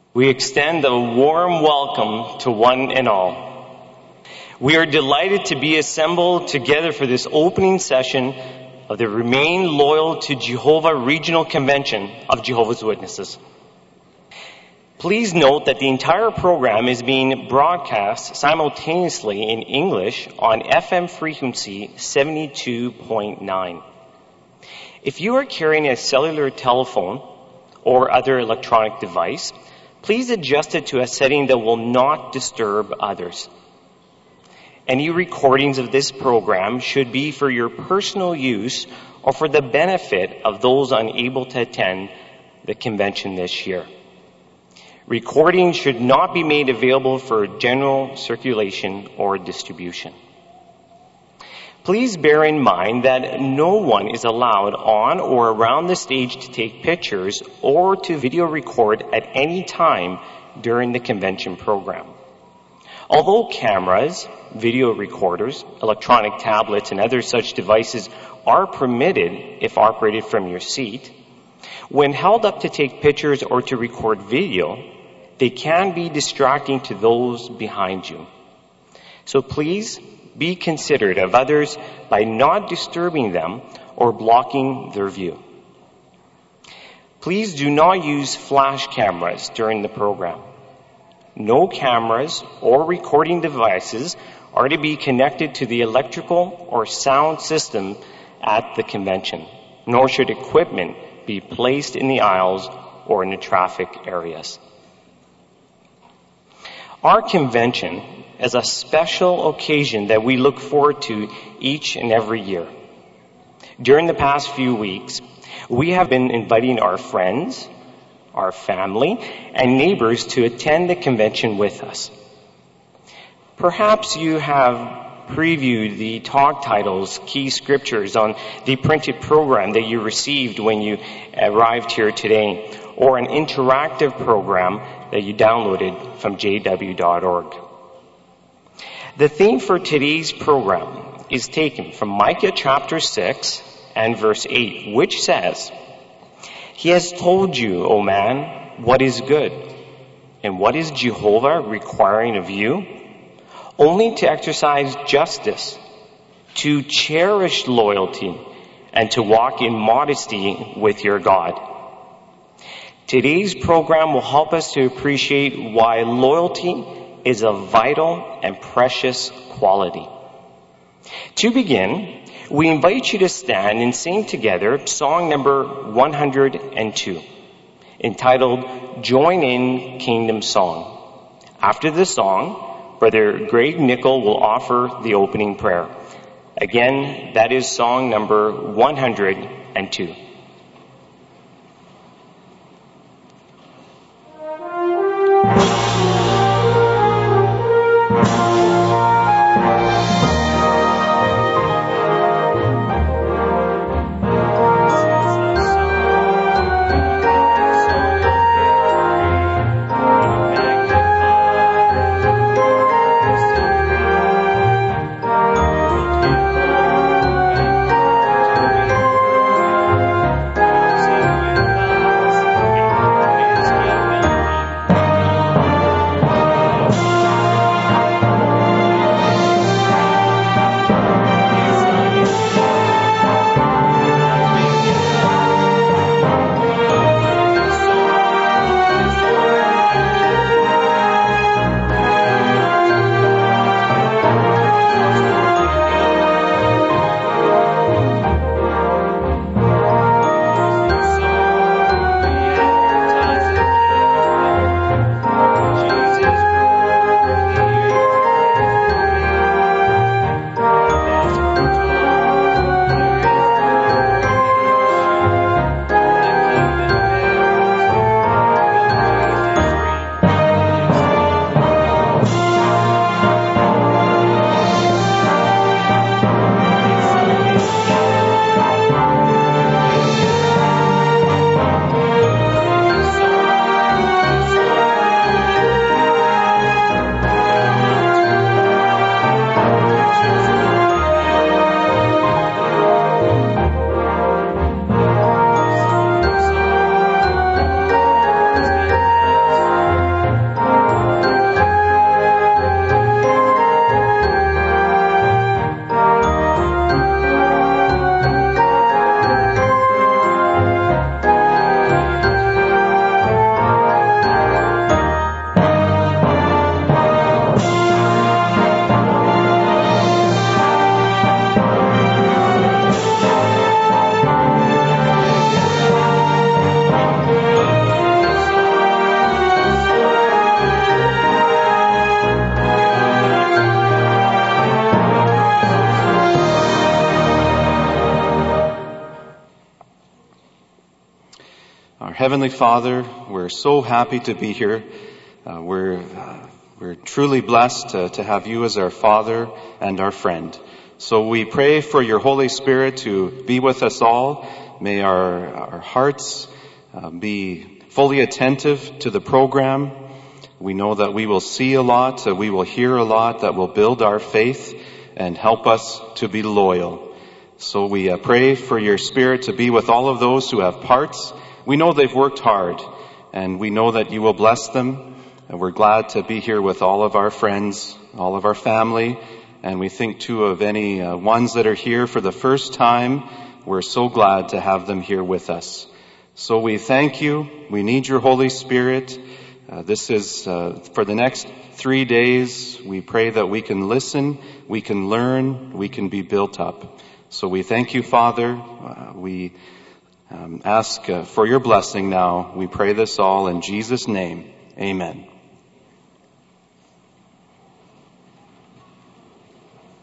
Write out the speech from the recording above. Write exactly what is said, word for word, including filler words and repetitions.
We extend a warm welcome to one and all. We are delighted to be assembled together for this opening session of the Remain Loyal to Jehovah Regional Convention of Jehovah's Witnesses. Please note that the entire program is being broadcast simultaneously in English on F M frequency seventy-two point nine. If you are carrying a cellular telephone or other electronic device, please adjust it to a setting that will not disturb others. Any recordings of this program should be for your personal use or for the benefit of those unable to attend the convention this year. Recordings should not be made available for general circulation or distribution. Please bear in mind that no one is allowed on or around the stage to take pictures or to video record at any time during the convention program. Although cameras, video recorders, electronic tablets, and other such devices are permitted if operated from your seat, when held up to take pictures or to record video, they can be distracting to those behind you. So please be considerate of others by not disturbing them or blocking their view. Please do not use flash cameras during the program. No cameras or recording devices are to be connected to the electrical or sound system at the convention, nor should equipment be placed in the aisles or in the traffic areas. Our convention is a special occasion that we look forward to each and every year. During the past few weeks, we have been inviting our friends, our family, and neighbors to attend the convention with us. Perhaps you have previewed the talk titles, key scriptures on the printed program that you received when you arrived here today, or an interactive program that you downloaded from j w dot org. The theme for today's program is taken from Micah chapter six and verse eight, which says, "He has told you, O man, what is good, and what is Jehovah requiring of you? Only to exercise justice, to cherish loyalty, and to walk in modesty with your God." Today's program will help us to appreciate why loyalty is a vital and precious quality. To begin, we invite you to stand and sing together song number one hundred two, entitled Join in Kingdom Song. After the song, Brother Greg Nickel will offer the opening prayer. Again, that is song number one hundred two. Thank you. Our Heavenly Father, we're so happy to be here. Uh, we're uh, we're truly blessed to, to have you as our Father and our friend. So we pray for your Holy Spirit to be with us all. May our, our hearts uh, be fully attentive to the program. We know that we will see a lot, uh, we will hear a lot that will build our faith and help us to be loyal. So we uh, pray for your Spirit to be with all of those who have parts. We know they've worked hard, and we know that you will bless them. And we're glad to be here with all of our friends, all of our family, and we think too of any uh, ones that are here for the first time. We're so glad to have them here with us. So we thank you. We need your Holy Spirit. Uh, this is uh, for the next three days. We pray that we can listen, we can learn, we can be built up. So we thank you, Father. Uh, we um, ask uh, for your blessing now. We pray this all in Jesus' name. Amen.